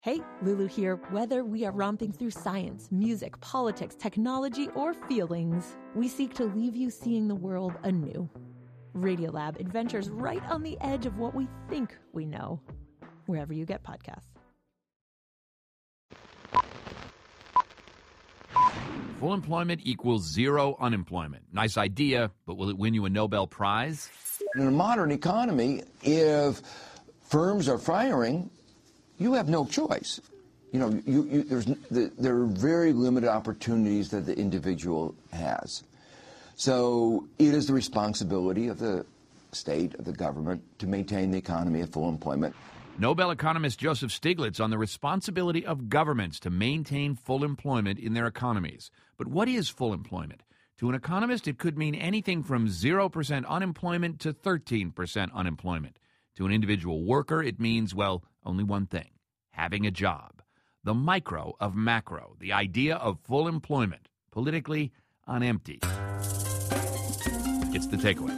Hey, Lulu here. Whether we are romping through science, music, politics, technology, or feelings, we seek to leave you seeing the world anew. Radiolab adventures right on the edge of what we think we know, wherever you get podcasts. Full employment equals zero unemployment. Nice idea, but will it win you a Nobel Prize? In a modern economy, if firms are firing, you have no choice. There are very limited opportunities that the individual has. So it is the responsibility of the state, of the government, to maintain the economy at full employment. Nobel economist Joseph Stiglitz on the responsibility of governments to maintain full employment in their economies. But what is full employment? To an economist, it could mean anything from 0% unemployment to 13% unemployment. To an individual worker, it means, well, only one thing: having a job. The micro of macro, the idea of full employment, politically on empty. It's the takeaway.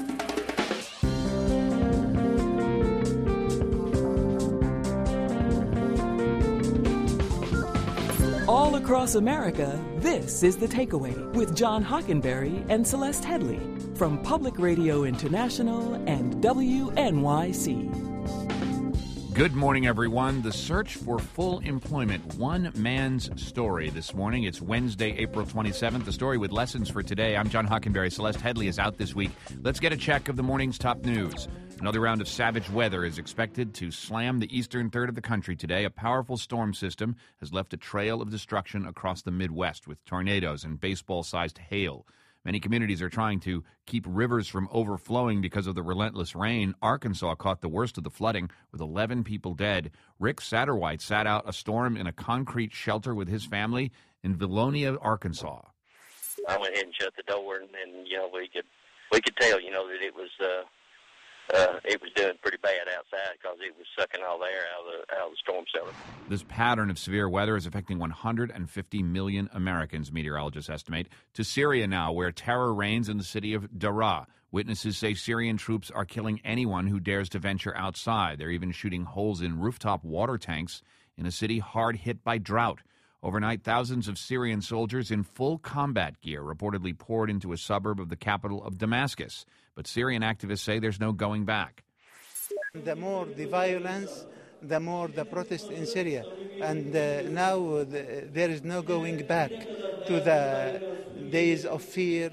All across America, this is The Takeaway with John Hockenberry and Celeste Headley from Public Radio International and WNYC. Good morning, everyone. The search for full employment, one man's story this morning. It's Wednesday, April 27th. The story with lessons for today. I'm John Hockenberry. Celeste Headley is out this week. Let's get a check of the morning's top news. Another round of savage weather is expected to slam the eastern third of the country today. A powerful storm system has left a trail of destruction across the Midwest with tornadoes and baseball-sized hail. Many communities are trying to keep rivers from overflowing because of the relentless rain. Arkansas caught the worst of the flooding, with 11 people dead. Rick Satterwhite sat out a storm in a concrete shelter with his family in Vilonia, Arkansas. I went ahead and shut the door, and we could tell, that it was doing pretty bad outside because it was sucking all the air out of the storm cellar. This pattern of severe weather is affecting 150 million Americans, meteorologists estimate. To Syria now, where terror reigns in the city of Daraa. Witnesses say Syrian troops are killing anyone who dares to venture outside. They're even shooting holes in rooftop water tanks in a city hard hit by drought. Overnight, thousands of Syrian soldiers in full combat gear reportedly poured into a suburb of the capital of Damascus. But Syrian activists say there's no going back. The more the violence, the more the protest in Syria. And now there is no going back to the days of fear,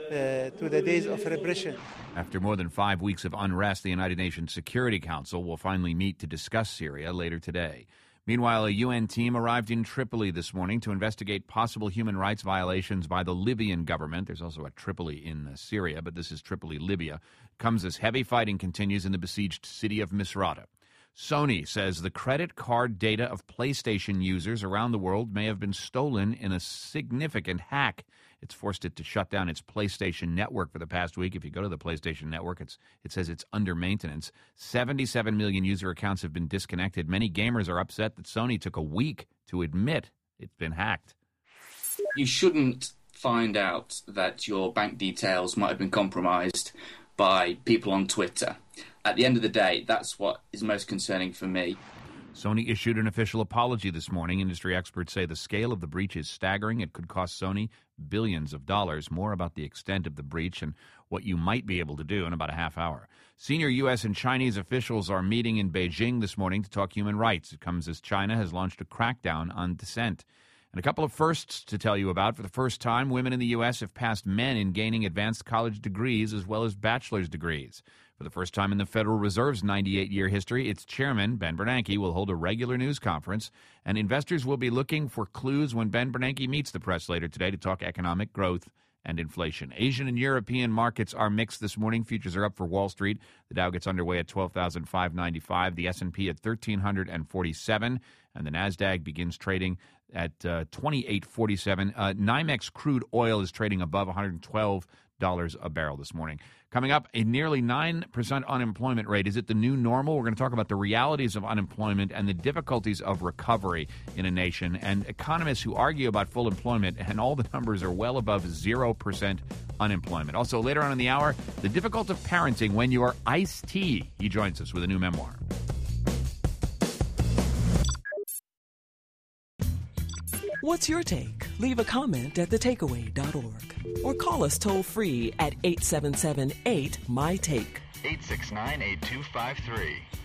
to the days of repression. After more than 5 weeks of unrest, the United Nations Security Council will finally meet to discuss Syria later today. Meanwhile, a UN team arrived in Tripoli this morning to investigate possible human rights violations by the Libyan government. There's also a Tripoli in Syria, but this is Tripoli, Libya. Comes as heavy fighting continues in the besieged city of Misrata. Sony says the credit card data of PlayStation users around the world may have been stolen in a significant hack. It's forced it to shut down its PlayStation Network for the past week. If you go to the PlayStation Network, it says it's under maintenance. 77 million user accounts have been disconnected. Many gamers are upset that Sony took a week to admit it's been hacked. You shouldn't find out that your bank details might have been compromised by people on Twitter. At the end of the day, that's what is most concerning for me. Sony issued an official apology this morning. Industry experts say the scale of the breach is staggering. It could cost Sony billions of dollars. More about the extent of the breach and what you might be able to do in about a half hour. Senior U.S. and Chinese officials are meeting in Beijing this morning to talk human rights. It comes as China has launched a crackdown on dissent. And a couple of firsts to tell you about. For the first time, women in the U.S. have passed men in gaining advanced college degrees as well as bachelor's degrees. For the first time in the Federal Reserve's 98-year history, its chairman, Ben Bernanke, will hold a regular news conference, and investors will be looking for clues when Ben Bernanke meets the press later today to talk economic growth and inflation. Asian and European markets are mixed this morning. Futures are up for Wall Street. The Dow gets underway at 12,595, the S&P at 1,347, and the Nasdaq begins trading at 28.47. NYMEX crude oil is trading above $112 a barrel this morning. Coming up, a nearly 9% unemployment rate. Is it the new normal? We're going to talk about the realities of unemployment and the difficulties of recovery in a nation, and economists who argue about full employment, and all the numbers are well above 0% unemployment. Also, later on in the hour, the difficulty of parenting when you are Ice-T. He joins us with a new memoir. What's your take? Leave a comment at thetakeaway.org or call us toll-free at 877-8-MY-TAKE. 869-8253.